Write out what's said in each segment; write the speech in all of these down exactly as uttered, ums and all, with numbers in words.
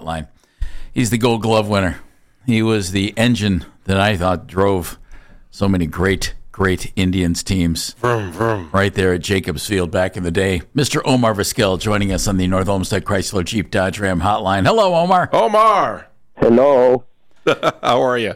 hotline. He's the Gold Glove winner. He was the engine that I thought drove so many great, great Indians teams vroom, vroom. right there at Jacobs Field back in the day. Mister Omar Vizquel joining us on the North Olmsted Chrysler Jeep Dodge Ram hotline. Hello, Omar. Omar. Hello. How are you?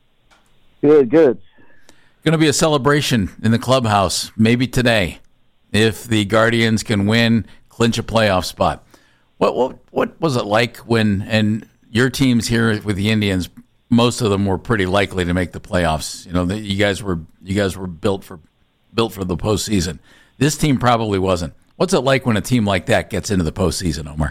Good, good. Going to be a celebration in the clubhouse, maybe today, if the Guardians can win, clinch a playoff spot. What what what was it like when, and your teams here with the Indians, most of them were pretty likely to make the playoffs. You know, the, you guys were you guys were built for built for the postseason. This team probably wasn't. What's it like when a team like that gets into the postseason, Omar?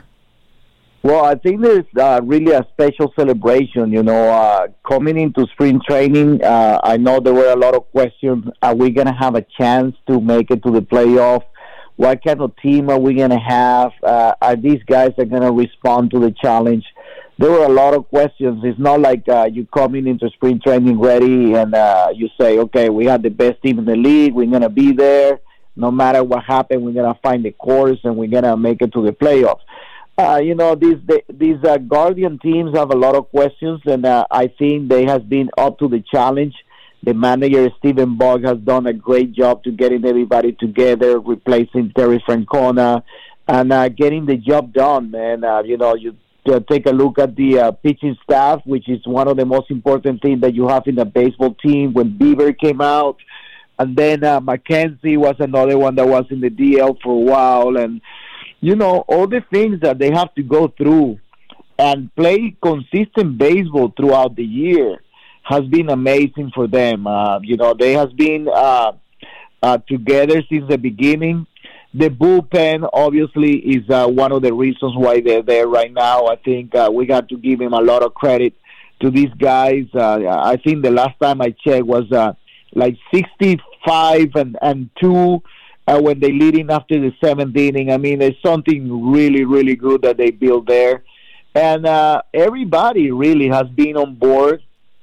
Well, I think there's uh, really a special celebration. You know, uh, coming into spring training, uh, I know there were a lot of questions. Are we going to have a chance to make it to the playoff? What kind of team are we going to have? Uh, are these guys are going to respond to the challenge? There were a lot of questions. It's not like uh, you coming into spring training ready and uh, you say, okay, we have the best team in the league. We're going to be there. No matter what happens, we're going to find the course and we're going to make it to the playoffs. Uh, you know, these the, these uh, Guardian teams have a lot of questions, and uh, I think they have been up to the challenge. The manager, Stephen Bogg, has done a great job to getting everybody together, replacing Terry Francona, and uh, getting the job done. And, uh, you know, you uh, take a look at the uh, pitching staff, which is one of the most important things that you have in a baseball team. When Bieber came out, and then uh, McKenzie was another one that was in the D L for a while, and you know, all the things that they have to go through and play consistent baseball throughout the year has been amazing for them. Uh, you know, they has been uh, uh, together since the beginning. The bullpen, obviously, is uh, one of the reasons why they're there right now. I think uh, we got to give him a lot of credit to these guys. Uh, I think the last time I checked was uh, like sixty-five and, and two. Uh, when they lead in after the seventh inning. I mean, there's something really, really good that they built there. And uh, everybody really has been on board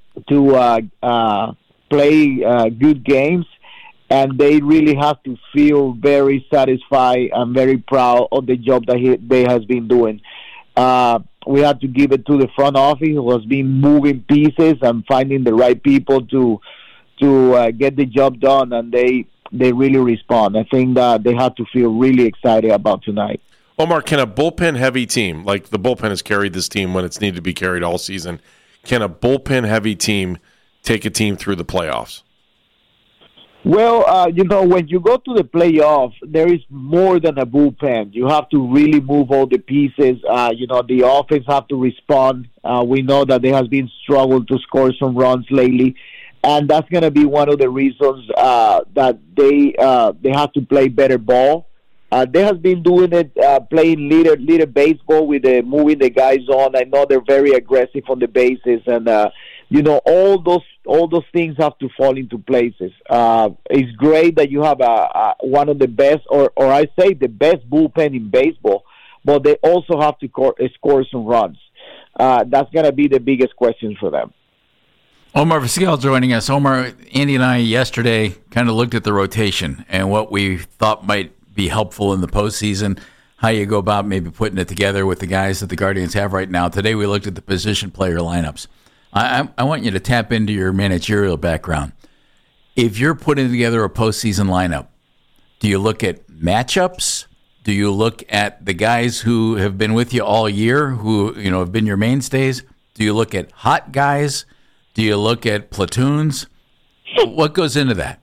to uh, uh, play uh, good games, and they really have to feel very satisfied and very proud of the job that he, they has been doing. Uh, we have to give it to the front office, who has been moving pieces and finding the right people to to uh, get the job done, and they they really respond. I think that they have to feel really excited about tonight. Omar, can a bullpen-heavy team, like the bullpen has carried this team when it's needed to be carried all season, can a bullpen-heavy team take a team through the playoffs? Well, uh, you know, when you go to the playoffs, there is more than a bullpen. You have to really move all the pieces. Uh, you know, the offense have to respond. Uh, we know that there has been struggle to score some runs lately. And that's going to be one of the reasons uh, that they uh, they have to play better ball. Uh, they have been doing it, uh, playing leader leader baseball with the, moving the guys on. I know they're very aggressive on the bases, and uh, you know all those all those things have to fall into places. Uh, it's great that you have a, a one of the best, or or I say the best bullpen in baseball, but they also have to co- score some runs. Uh, that's going to be the biggest question for them. Omar Vizquel joining us. Omar, Andy and I yesterday kind of looked at the rotation and what we thought might be helpful in the postseason, how you go about maybe putting it together with the guys that the Guardians have right now. Today we looked at the position player lineups. I, I, I want you to tap into your managerial background. If you're putting together a postseason lineup, do you look at matchups? Do you look at the guys who have been with you all year, who you know have been your mainstays? Do you look at hot guys? Do you look at platoons? What goes into that?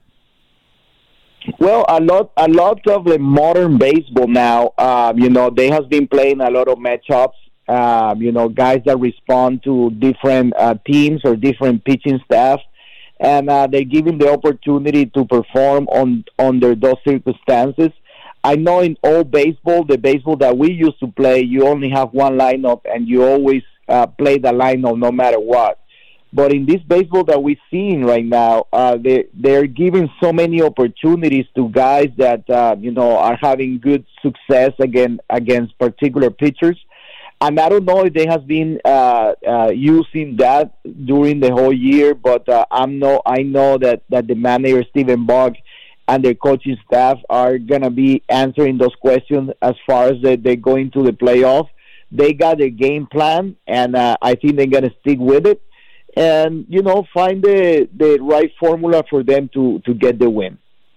Well, a lot, a lot of the modern baseball now. Um, you know, they has been playing a lot of matchups. Um, you know, guys that respond to different uh, teams or different pitching staff, and uh, they're given the opportunity to perform on under those circumstances. I know in all baseball, the baseball that we used to play, you only have one lineup, and you always uh, play the lineup no matter what. But in this baseball that we're seeing right now, uh, they, they're giving so many opportunities to guys that, uh, you know, are having good success again, against particular pitchers. And I don't know if they have been uh, uh, using that during the whole year, but uh, I'm no, I know that, that the manager, Stephen Bogg, and their coaching staff are going to be answering those questions as far as they, they go into the playoff. they got their game plan, and uh, I think they're going to stick with it. And, you know, find the, the right formula for them to, to get the win.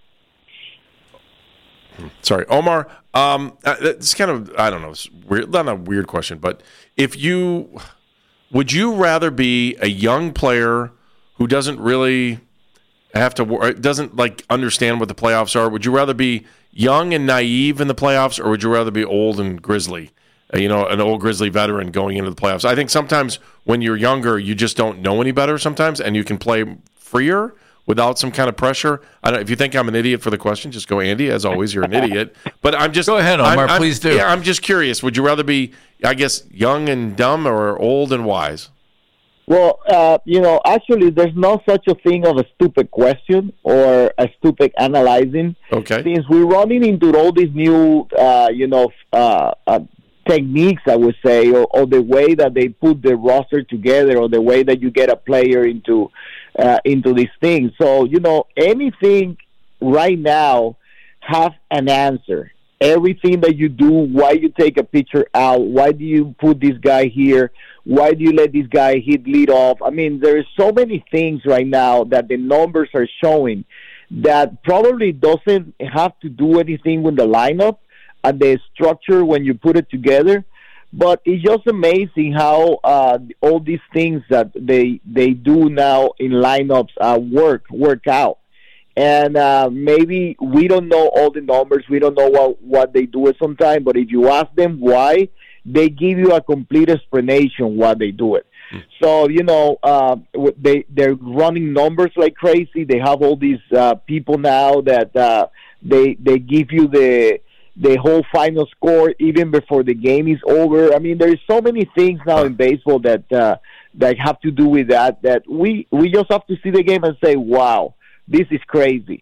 Sorry, Omar, um, it's kind of, I don't know, it's weird, not a weird question, but if you, would you rather be a young player who doesn't really have to, doesn't like understand what the playoffs are? Would you rather be young and naive in the playoffs, or would you rather be old and grizzly? You know, an old Grizzly veteran going into the playoffs. I think sometimes when you're younger, you just don't know any better sometimes, and you can play freer without some kind of pressure. I don't, if you think I'm an idiot for the question, just go, Andy. As always, you're an idiot. But I'm just go ahead, Omar. I'm, I'm, please do. Yeah, I'm just curious. Would you rather be, I guess, young and dumb or old and wise? Well, uh, you know, actually, there's no such a thing of a stupid question or a stupid analyzing. Okay. Since we're running into all these new, uh, you know, uh, uh, techniques, I would say, or, or the way that they put the roster together, or the way that you get a player into uh, into these things. So, you know, anything right now have an answer. Everything that you do, why you take a pitcher out, why do you put this guy here, why do you let this guy hit lead off? I mean, there's so many things right now that the numbers are showing that probably doesn't have to do anything with the lineup and the structure when you put it together. But it's just amazing how uh, all these things that they they do now in lineups uh, work work out. And uh, maybe we don't know all the numbers. We don't know what, what they do it sometimes. But if you ask them why, they give you a complete explanation why they do it. Mm. So, you know, uh, they, they're running numbers like crazy. They have all these uh, people now that uh, they they give you the the whole final score even before the game is over. I mean, there's so many things now in baseball that uh, that have to do with that, that we, we just have to see the game and say, wow, this is crazy.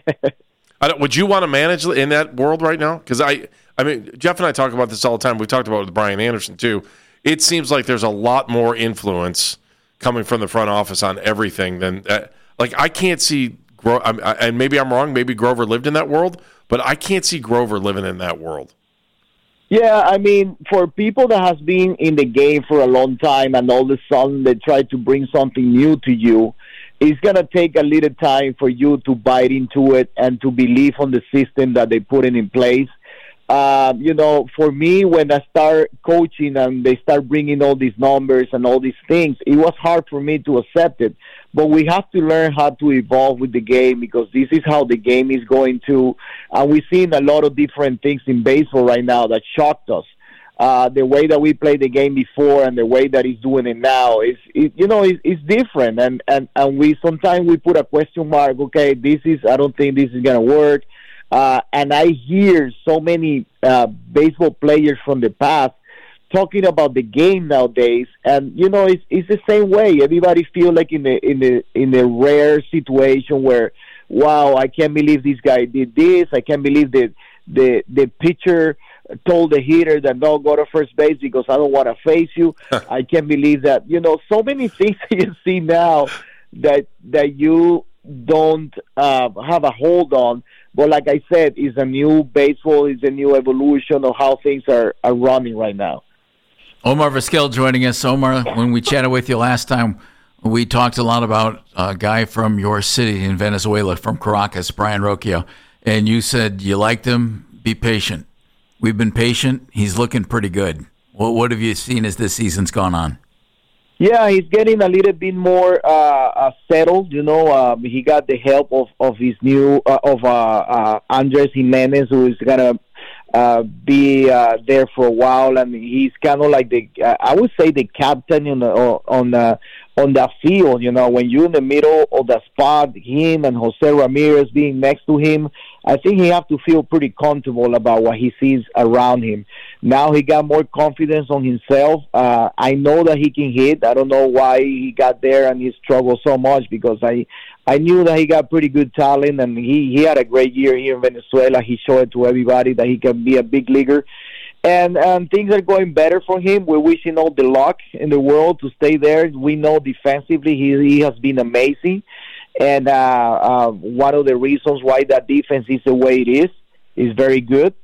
I don't, would you want to manage in that world right now? Because I, I mean, Jeff and I talk about this all the time. We've talked about it with Brian Anderson too. It seems like there's a lot more influence coming from the front office on everything than uh, like I can't see. Gro- I, I, and maybe I'm wrong. Maybe Grover lived in that world, but I can't see Grover living in that world. Yeah, I mean, for people that has been in the game for a long time, and all of a sudden they try to bring something new to you, it's going to take a little time for you to bite into it and to believe on the system that they put in place. Uh, you know, for me, when I start coaching and they start bringing all these numbers and all these things, it was hard for me to accept it. But we have to learn how to evolve with the game, because this is how the game is going to. And we're seeing a lot of different things in baseball right now that shocked us. Uh, the way that we played the game before and the way that he's doing it now is, it, you know, it's, it's different. And, and, and we sometimes we put a question mark. Okay, this is, I don't think this is going to work. Uh, and I hear so many uh, baseball players from the past talking about the game nowadays, and you know, it's it's the same way. Everybody feel like in the in the in the rare situation where, wow, I can't believe this guy did this. I can't believe that the the pitcher told the hitter that no, go to first base because I don't want to face you. I can't believe that. You know, so many things you see now that that you don't uh, have a hold on. But like I said, it's a new baseball, it's a new evolution of how things are, are running right now. Omar Vizquel joining us. Omar, when we chatted with you last time, we talked a lot about a guy from your city in Venezuela, from Caracas, Brian Rocchio, and you said you liked him, be patient. We've been patient. He's looking pretty good. Well, what have you seen as this season's gone on? Yeah, he's getting a little bit more uh, uh, settled. You know, um, he got the help of, of his new, uh, of uh, uh, Andres Jimenez, who is going to uh, be uh, there for a while, and he's kind of like the, uh, I would say, the captain on the, on the, on the field. You know, when you're in the middle of the spot, him and Jose Ramirez being next to him, I think he have to feel pretty comfortable about what he sees around him. Now he got more confidence on himself. Uh, I know that he can hit. I don't know why he got there and he struggled so much, because I I knew that he got pretty good talent, and he, he had a great year here in Venezuela. He showed it to everybody that he can be a big leaguer. And um, things are going better for him. We're wishing all the luck in the world to stay there. We know defensively he, he has been amazing. And uh, uh, one of the reasons why that defense is the way it is is very good.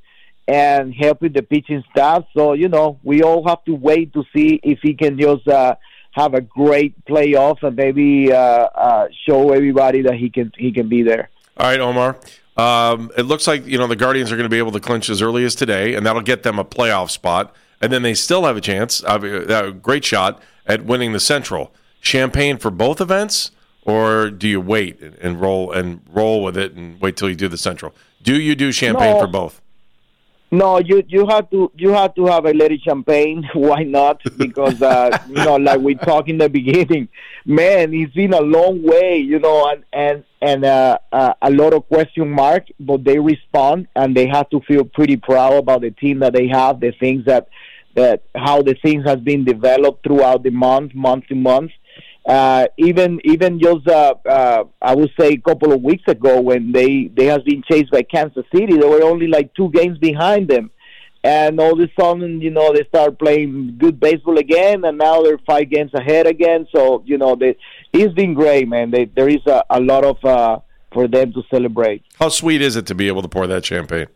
and helping the pitching staff. So, you know, we all have to wait to see if he can just uh, have a great playoff and maybe uh, uh, show everybody that he can he can be there. All right, Omar. Um, it looks like, you know, the Guardians are going to be able to clinch as early as today, and that'll get them a playoff spot. And then they still have a chance, a great shot at winning the Central. Champagne for both events, or do you wait and roll and roll with it and wait till you do the Central? Do you do champagne No. for both? No, you you have to you have to have a little champagne. Why not? Because uh, you know, like we talked in the beginning, man, it's been a long way, you know, and and and uh, uh, a lot of question mark. But they respond, and they have to feel pretty proud about the team that they have, the things that that how the things has been developed throughout the month, month to month. Uh, even even just uh, uh, I would say a couple of weeks ago when they, they has been chased by Kansas City, they were only like two games behind them, and all of a sudden, you know, they start playing good baseball again, and now they're five games ahead again. So, you know, they, it's been great, man. They, there is a, a lot of uh, for them to celebrate. How sweet is it to be able to pour that champagne?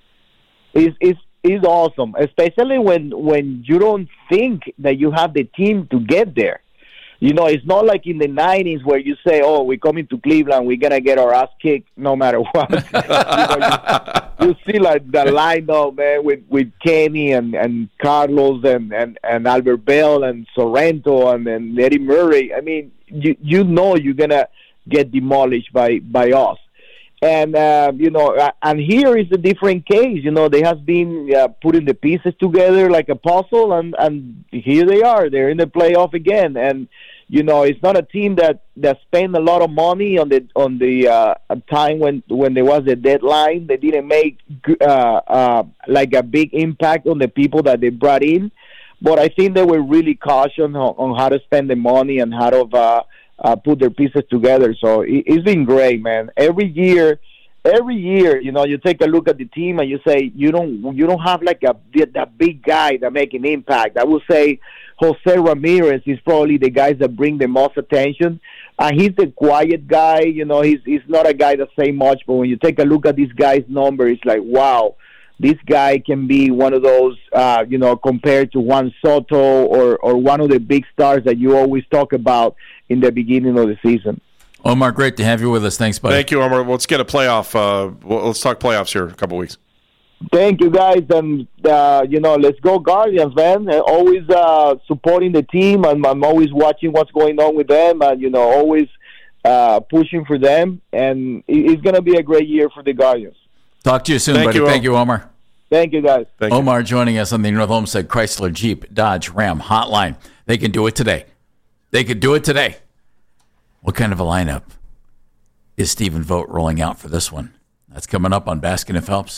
It's it's it's awesome, especially when when you don't think that you have the team to get there. You know, it's not like in the nineties where you say, oh, we're coming to Cleveland, we're going to get our ass kicked no matter what. you, know, you, you see, like, the lineup, man, with, with Kenny and, and Carlos and, and, and Albert Bell and Sorrento and, and Eddie Murray. I mean, you you know you're going to get demolished by, by us. And, uh, you know, and here is a different case. You know, they have been uh, putting the pieces together like a puzzle, and, and here they are. They're in the playoff again. And, you know, it's not a team that, that spent a lot of money on the on the uh, time when, when there was a deadline. They didn't make uh, uh, like a big impact on the people that they brought in. But I think they were really cautious on, on how to spend the money and how to uh, uh, put their pieces together. So it, it's been great, man. Every year, every year, you know, you take a look at the team and you say you don't you don't have like a that big guy that make an impact. I would say Jose Ramirez is probably the guys that bring the most attention. And uh, he's the quiet guy, you know, he's he's not a guy that say much, but when you take a look at this guy's number, it's like, wow, this guy can be one of those, uh, you know, compared to Juan Soto or, or one of the big stars that you always talk about in the beginning of the season. Omar, great to have you with us. Thanks, buddy. Thank you, Omar. Let's get a playoff. Uh, well, let's talk playoffs here in a couple weeks. Thank you, guys, and uh, you know, let's go Guardians, man! And always uh, supporting the team, and I'm always watching what's going on with them, and you know, always uh, pushing for them. And it's going to be a great year for the Guardians. Talk to you soon, Thank buddy. you, Thank you, Omar. Thank you, guys. Thank Omar you. joining us on the North Olmsted Chrysler Jeep Dodge Ram Hotline. They can do it today. They could do it today. What kind of a lineup is Stephen Vogt rolling out for this one? That's coming up on Baskin and Phelps.